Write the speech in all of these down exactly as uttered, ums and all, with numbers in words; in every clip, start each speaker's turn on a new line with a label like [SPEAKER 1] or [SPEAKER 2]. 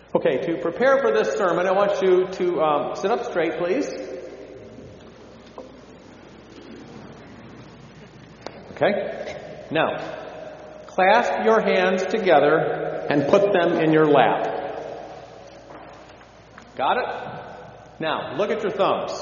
[SPEAKER 1] Okay, to prepare for this sermon, I want you to um, sit up straight, please. Okay? Now, clasp your hands together and put them in your lap. Got it? Now, look at your thumbs.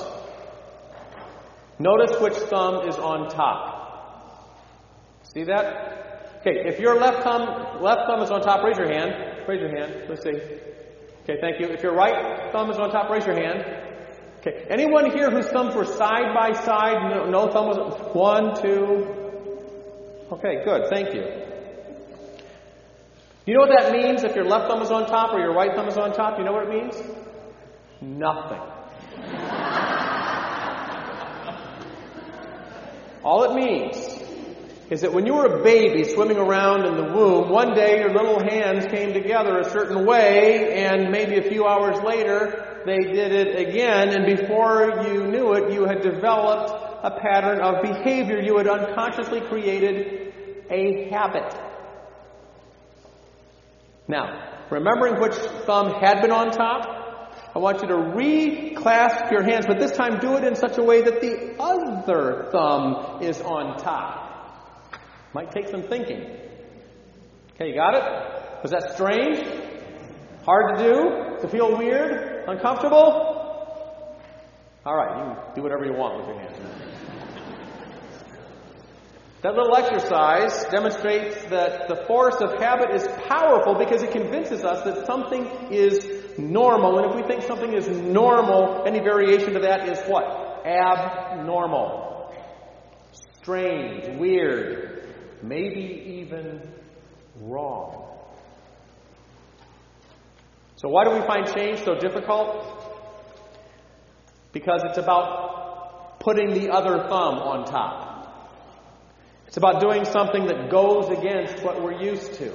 [SPEAKER 1] Notice which thumb is on top. See that? Okay, if your left thumb left thumb is on top, raise your hand. Raise your hand. Let's see. Okay, thank you. If your right thumb is on top, raise your hand. Okay. Anyone here whose thumbs were side by side? No, no thumb was one, two. Okay, good. Thank you. You know what that means if your left thumb is on top or your right thumb is on top? You know what it means? Nothing. All it means is that when you were a baby swimming around in the womb, one day your little hands came together a certain way, and maybe a few hours later they did it again, and before you knew it, you had developed a pattern of behavior. You had unconsciously created a habit. Now, remembering which thumb had been on top, I want you to reclasp your hands, but this time do it in such a way that the other thumb is on top. Might take some thinking. Okay, you got it? Was that strange? Hard to do? Does it feel weird? Uncomfortable? All right, you can do whatever you want with your hands. That little exercise demonstrates that the force of habit is powerful because it convinces us that something is normal. And if we think something is normal, any variation to that is what? Abnormal. Strange, weird, maybe even wrong. So why do we find change so difficult? Because it's about putting the other thumb on top. It's about doing something that goes against what we're used to.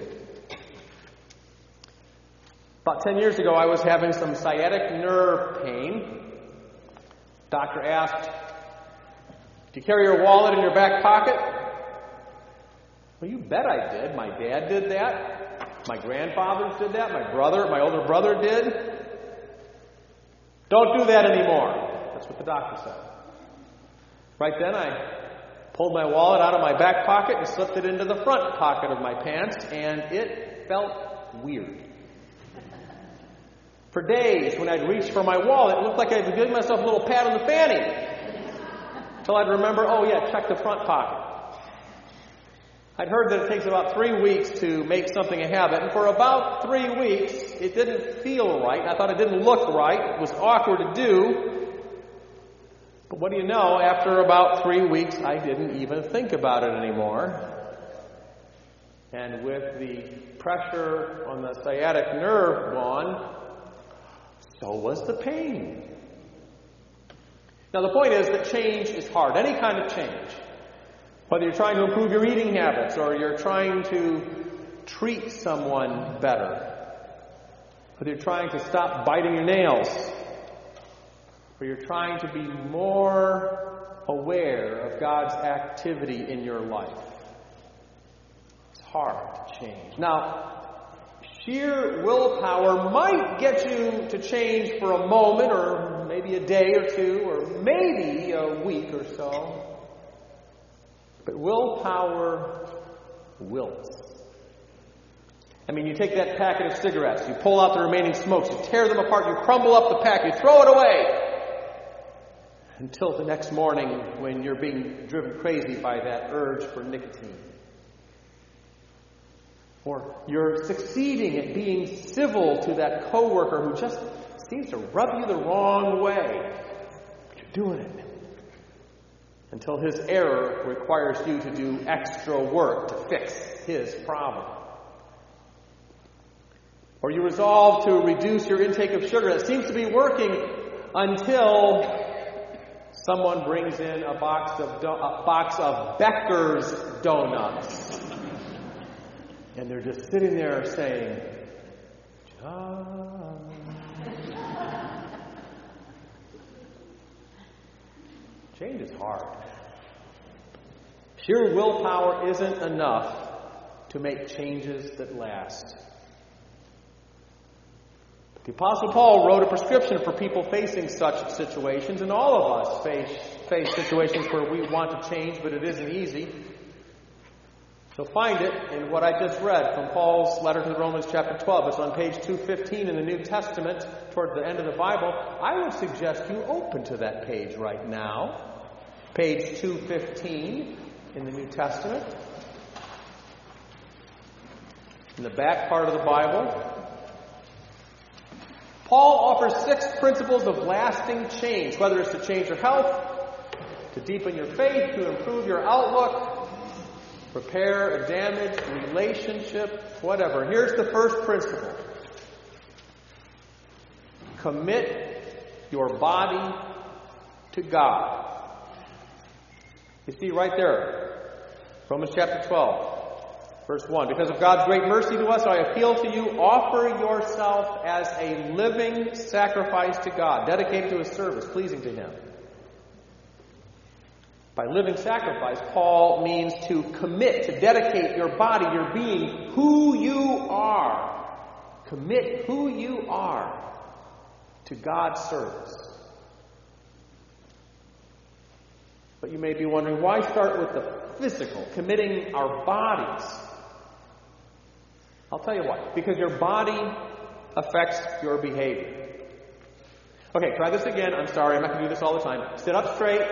[SPEAKER 1] About ten years ago, I was having some sciatic nerve pain. Doctor asked, "Do you carry your wallet in your back pocket?" Well, you bet I did. My dad did that. My grandfathers did that. My brother, my older brother did. Don't do that anymore. That's what the doctor said. Right then, I pulled my wallet out of my back pocket and slipped it into the front pocket of my pants, and it felt weird. For days, when I'd reach for my wallet, it looked like I'd be giving myself a little pat on the fanny. Until I'd remember, oh yeah, check the front pocket. I'd heard that it takes about three weeks to make something a habit, and for about three weeks, it didn't feel right. I thought it didn't look right. It was awkward to do. But what do you know? After about three weeks, I didn't even think about it anymore. And with the pressure on the sciatic nerve gone, so was the pain. Now, the point is that change is hard. Any kind of change. Whether you're trying to improve your eating habits or you're trying to treat someone better. Whether you're trying to stop biting your nails. Or you're trying to be more aware of God's activity in your life. It's hard to change. Now, sheer willpower might get you to change for a moment, or maybe a day or two, or maybe a week or so. But willpower wilts. I mean, you take that packet of cigarettes, you pull out the remaining smokes, you tear them apart, you crumble up the pack, you throw it away. Until the next morning when you're being driven crazy by that urge for nicotine. Or you're succeeding at being civil to that coworker who just seems to rub you the wrong way. But you're doing it. Until his error requires you to do extra work to fix his problem. Or you resolve to reduce your intake of sugar. It seems to be working until someone brings in a box of do- a box of Becker's donuts. And they're just sitting there saying, John. Change is hard. Sheer willpower isn't enough to make changes that last. The Apostle Paul wrote a prescription for people facing such situations, and all of us face, face situations where we want to change, but it isn't easy. You'll find it in what I just read from Paul's letter to the Romans chapter twelve. It's on page two fifteen in the New Testament, toward the end of the Bible. I would suggest you open to that page right now. Page two fifteen in the New Testament. In the back part of the Bible, Paul offers six principles of lasting change, whether it's to change your health, to deepen your faith, to improve your outlook, repair a damaged relationship, whatever. Here's the first principle. Commit your body to God. You see right there, Romans chapter twelve. Verse one, because of God's great mercy to us, I appeal to you, offer yourself as a living sacrifice to God, dedicated to His service, pleasing to Him. By living sacrifice, Paul means to commit, to dedicate your body, your being, who you are. Commit who you are to God's service. But you may be wondering, why start with the physical, committing our bodies? I'll tell you why. Because your body affects your behavior. Okay, try this again. I'm sorry, I'm not going to do this all the time. Sit up straight.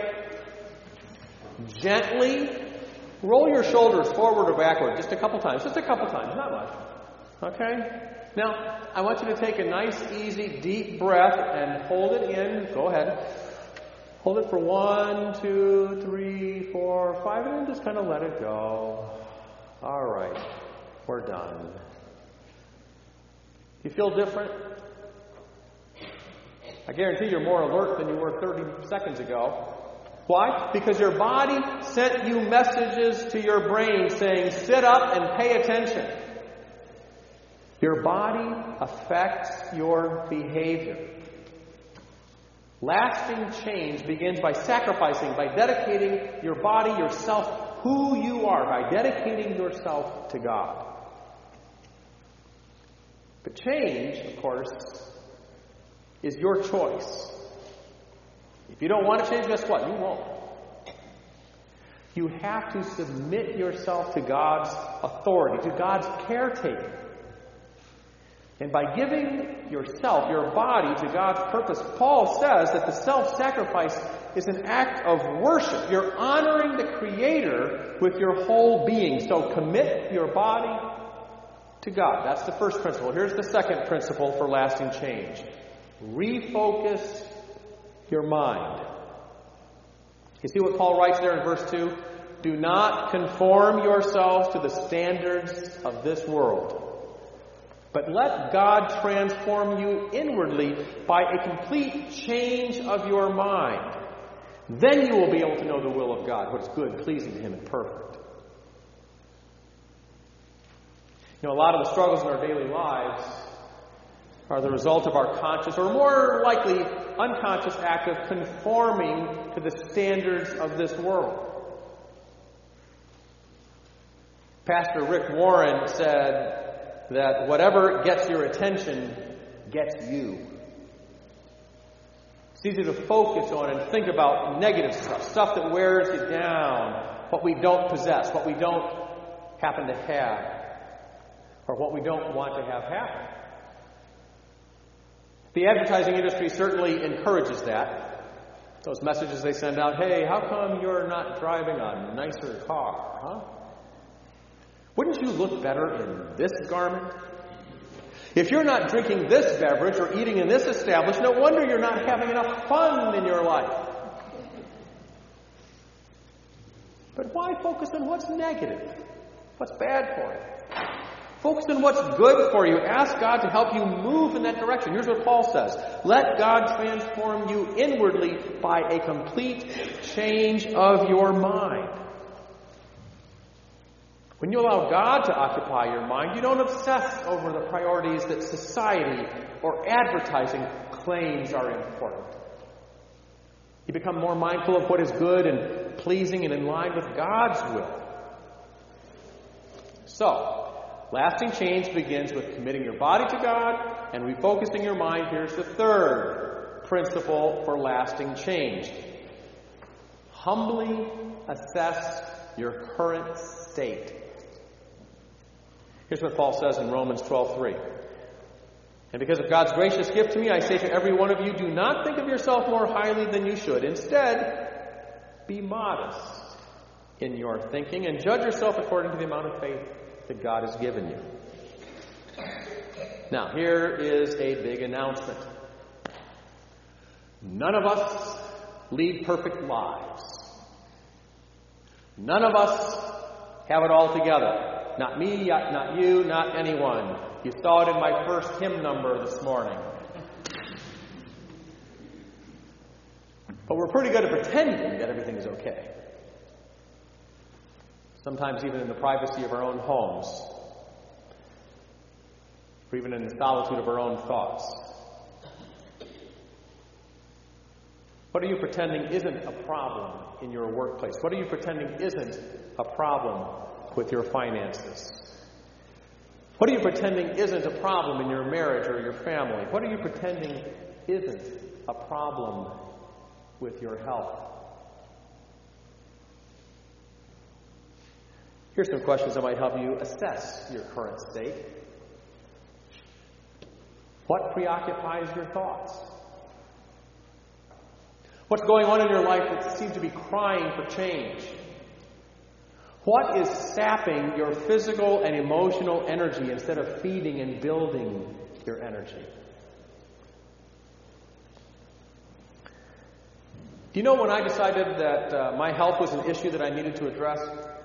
[SPEAKER 1] Gently roll your shoulders forward or backward. Just a couple times. Just a couple times. Not much. Okay? Now, I want you to take a nice, easy, deep breath and hold it in. Go ahead. Hold it for one, two, three, four, five, and then just kind of let it go. All right. We're done. Do you feel different? I guarantee you're more alert than you were thirty seconds ago. Why? Because your body sent you messages to your brain saying, sit up and pay attention. Your body affects your behavior. Lasting change begins by sacrificing, by dedicating your body, yourself, who you are, by dedicating yourself to God. But change, of course, is your choice. If you don't want to change, guess what? You won't. You have to submit yourself to God's authority, to God's caretaking. And by giving yourself, your body, to God's purpose, Paul says that the self-sacrifice is an act of worship. You're honoring the Creator with your whole being. So commit your body to God. That's the first principle. Here's the second principle for lasting change. Refocus your mind. You see what Paul writes there in verse two? Do not conform yourselves to the standards of this world, but let God transform you inwardly by a complete change of your mind. Then you will be able to know the will of God, what is good, pleasing to Him, and perfect. You know, a lot of the struggles in our daily lives are the result of our conscious, or more likely unconscious, act of conforming to the standards of this world. Pastor Rick Warren said that whatever gets your attention gets you. It's easy to focus on and think about negative stuff, stuff that wears you down, what we don't possess, what we don't happen to have, or what we don't want to have happen. The advertising industry certainly encourages that. Those messages they send out, hey, how come you're not driving a nicer car, huh? Wouldn't you look better in this garment? If you're not drinking this beverage or eating in this establishment, no wonder you're not having enough fun in your life. But why focus on what's negative? What's bad for you? Focus on what's good for you. Ask God to help you move in that direction. Here's what Paul says. Let God transform you inwardly by a complete change of your mind. When you allow God to occupy your mind, you don't obsess over the priorities that society or advertising claims are important. You become more mindful of what is good and pleasing and in line with God's will. So, Lasting change begins with committing your body to God and refocusing your mind. Here's the third principle for lasting change. Humbly assess your current state. Here's what Paul says in Romans twelve three. And because of God's gracious gift to me, I say to every one of you, do not think of yourself more highly than you should. Instead, be modest in your thinking and judge yourself according to the amount of faith that God has given you. Now, here is a big announcement. None of us lead perfect lives. None of us have it all together. Not me, not you, not anyone. You saw it in my first hymn number this morning. But we're pretty good at pretending that everything is okay. Sometimes even in the privacy of our own homes, or even in the solitude of our own thoughts. What are you pretending isn't a problem in your workplace? What are you pretending isn't a problem with your finances? What are you pretending isn't a problem in your marriage or your family? What are you pretending isn't a problem with your health? Here's some questions that might help you assess your current state. What preoccupies your thoughts? What's going on in your life that seems to be crying for change? What is sapping your physical and emotional energy instead of feeding and building your energy? Do you know when I decided that uh, my health was an issue that I needed to address?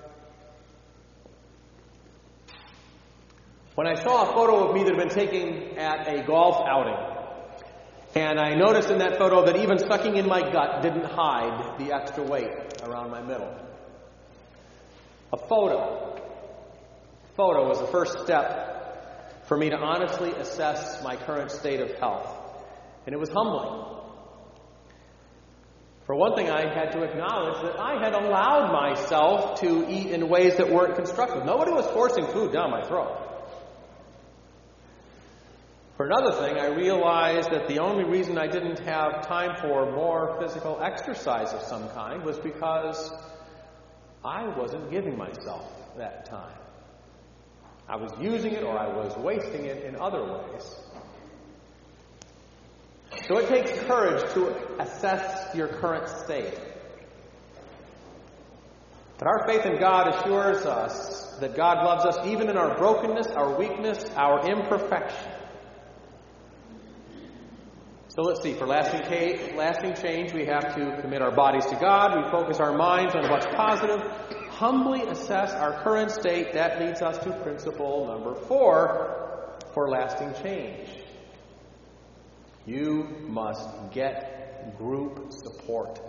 [SPEAKER 1] When I saw a photo of me that had been taken at a golf outing, and I noticed in that photo that even sucking in my gut didn't hide the extra weight around my middle. A photo. A photo was the first step for me to honestly assess my current state of health. And it was humbling. For one thing, I had to acknowledge that I had allowed myself to eat in ways that weren't constructive. Nobody was forcing food down my throat. For another thing, I realized that the only reason I didn't have time for more physical exercise of some kind was because I wasn't giving myself that time. I was using it or I was wasting it in other ways. So it takes courage to assess your current state. But our faith in God assures us that God loves us even in our brokenness, our weakness, our imperfection. So let's see, for lasting, ca- lasting change, we have to commit our bodies to God. We focus our minds on what's positive. Humbly assess our current state. That leads us to principle number four for lasting change. You must get group support.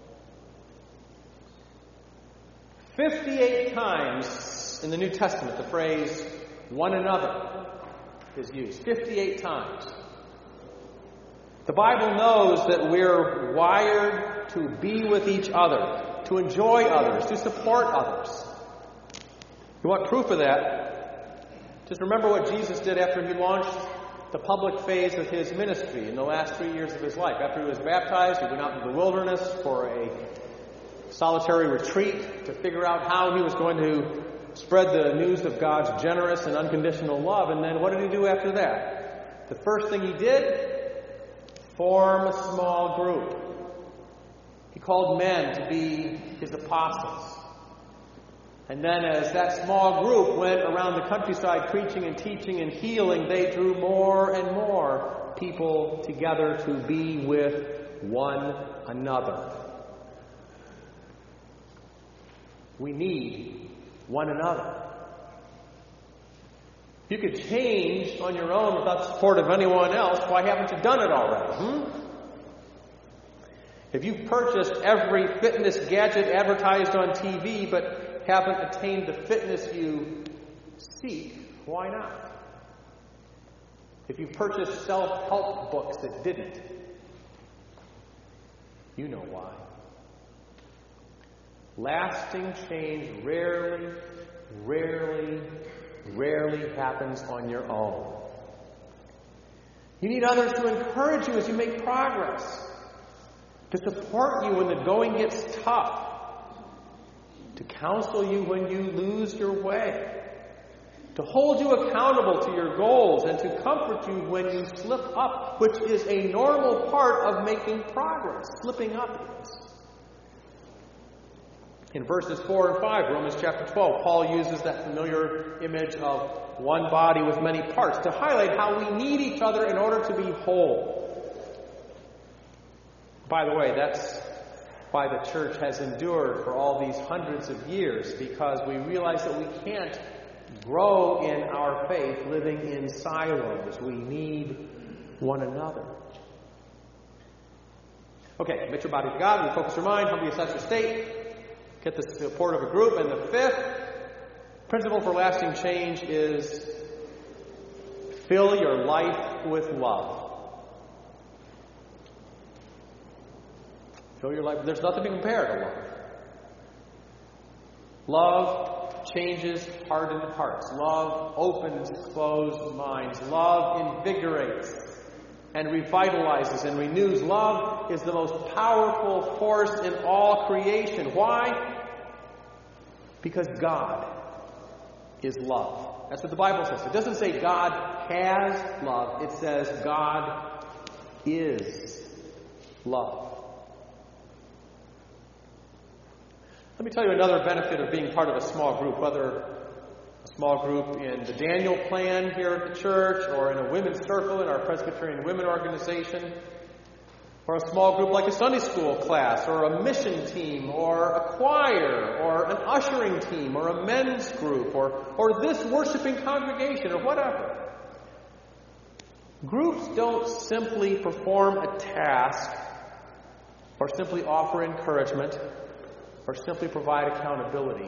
[SPEAKER 1] fifty-eight times in the New Testament, the phrase one another is used. fifty-eight times. The Bible knows that we're wired to be with each other, to enjoy others, to support others. You want proof of that? Just remember what Jesus did after he launched the public phase of his ministry in the last three years of his life. After he was baptized, he went out into the wilderness for a solitary retreat to figure out how he was going to spread the news of God's generous and unconditional love. And then what did he do after that? The first thing he did, form a small group. He called men to be his apostles. And then as that small group went around the countryside preaching and teaching and healing, they drew more and more people together to be with one another. We need one another. You could change on your own without the support of anyone else. Why haven't you done it already? Hmm? If you've purchased every fitness gadget advertised on T V but haven't attained the fitness you seek, why not? If you've purchased self-help books that didn't, you know why. Lasting change rarely, rarely rarely happens on your own. You need others to encourage you as you make progress, to support you when the going gets tough, to counsel you when you lose your way, to hold you accountable to your goals, and to comfort you when you slip up, which is a normal part of making progress. Slipping up is. In verses four and five, Romans chapter twelve, Paul uses that familiar image of one body with many parts to highlight how we need each other in order to be whole. By the way, that's why the church has endured for all these hundreds of years, because we realize that we can't grow in our faith living in silos. We need one another. Okay, commit your body to God, refocus your mind, humbly assess your state, get the support of a group. And the fifth principle for lasting change is fill your life with love. Fill your life. There's nothing to compare to love. Love changes hardened hearts. Love opens closed minds. Love invigorates and revitalizes and renews. Love is the most powerful force in all creation. Why? Because God is love. That's what the Bible says. It doesn't say God has love. It says God is love. Let me tell you another benefit of being part of a small group, whether a small group in the Daniel Plan here at the church, or in a women's circle in our Presbyterian Women Organization, or a small group like a Sunday school class, or a mission team, or a choir, or an ushering team, or a men's group, or, or this worshiping congregation, or whatever. Groups don't simply perform a task, or simply offer encouragement, or simply provide accountability.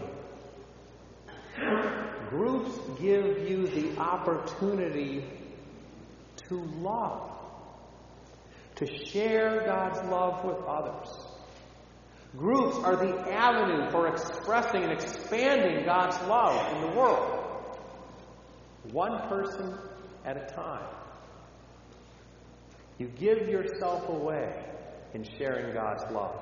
[SPEAKER 1] Groups give you the opportunity to love, to share God's love with others. Groups are the avenue for expressing and expanding God's love in the world, one person at a time. You give yourself away in sharing God's love.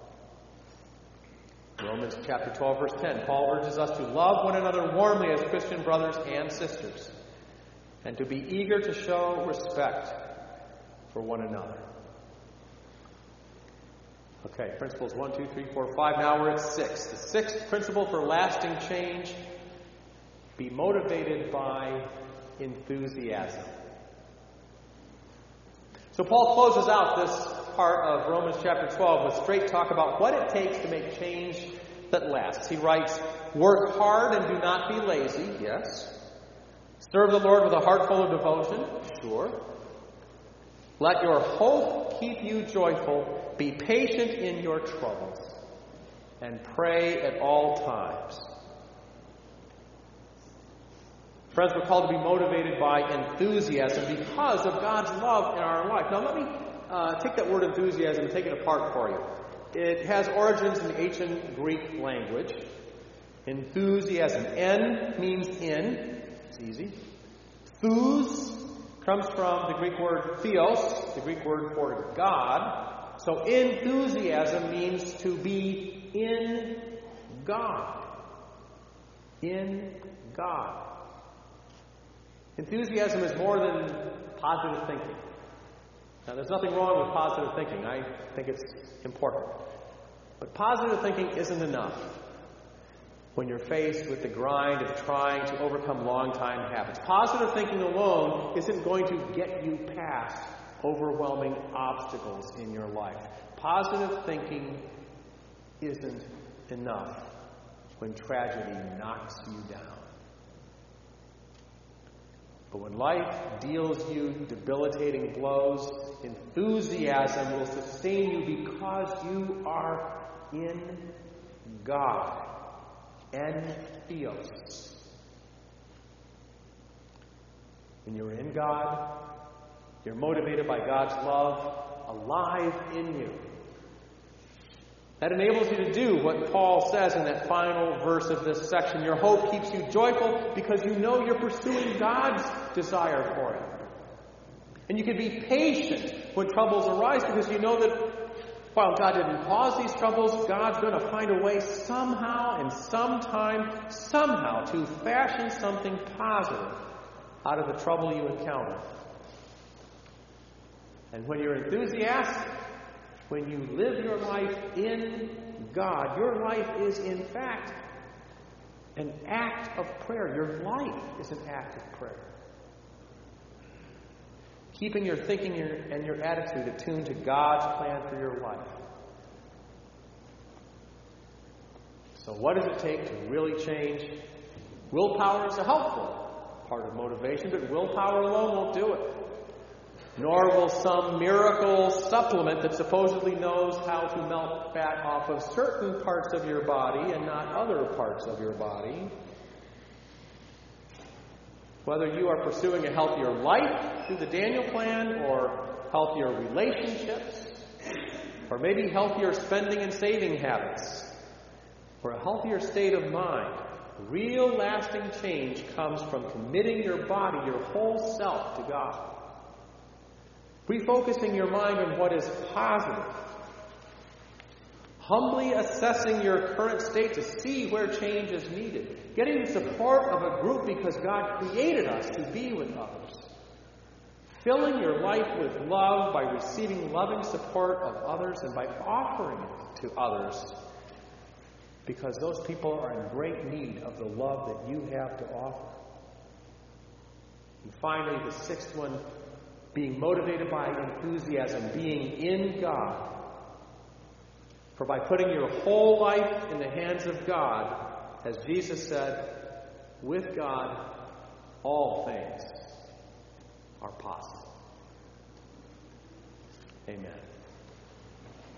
[SPEAKER 1] Romans chapter twelve, verse ten, Paul urges us to love one another warmly as Christian brothers and sisters, and to be eager to show respect for one another. Okay, principles one, two, three, four, five. Now we're at six. The sixth principle for lasting change: be motivated by enthusiasm. So Paul closes out this part of Romans chapter twelve with straight talk about what it takes to make change that lasts. He writes, work hard and do not be lazy. Yes. Serve the Lord with a heart full of devotion. Sure. Let your hope keep you joyful. Be patient in your troubles. And pray at all times. Friends, we're called to be motivated by enthusiasm because of God's love in our life. Now let me uh, take that word enthusiasm and take it apart for you. It has origins in the ancient Greek language. Enthusiasm. En means in. It's easy. Thus comes from the Greek word theos, the Greek word for God. So enthusiasm means to be in God. In God. Enthusiasm is more than positive thinking. Now, there's nothing wrong with positive thinking. I think it's important. But positive thinking isn't enough when you're faced with the grind of trying to overcome long-time habits. Positive thinking alone isn't going to get you past overwhelming obstacles in your life. Positive thinking isn't enough when tragedy knocks you down. But when life deals you debilitating blows, enthusiasm will sustain you because you are in God. En theos. When you're in God, you're motivated by God's love alive in you. That enables you to do what Paul says in that final verse of this section. Your hope keeps you joyful because you know you're pursuing God's desire for it. And you can be patient when troubles arise because you know that while God didn't cause these troubles, God's going to find a way somehow and sometime, somehow to fashion something positive out of the trouble you encounter. And when you're enthusiastic, when you live your life in God, your life is in fact an act of prayer. Your life is an act of prayer. Keeping your thinking and your attitude attuned to God's plan for your life. So what does it take to really change? Willpower is a helpful part of motivation, but willpower alone won't do it. Nor will some miracle supplement that supposedly knows how to melt fat off of certain parts of your body and not other parts of your body. Whether you are pursuing a healthier life through the Daniel plan, or healthier relationships, or maybe healthier spending and saving habits, or a healthier state of mind, real lasting change comes from committing your body, your whole self, to God. Refocusing your mind on what is positive. Humbly assessing your current state to see where change is needed. Getting the support of a group because God created us to be with others. Filling your life with love by receiving loving support of others and by offering it to others because those people are in great need of the love that you have to offer. And finally, the sixth one, being motivated by enthusiasm, being in God. For by putting your whole life in the hands of God, as Jesus said, with God, all things are possible. Amen.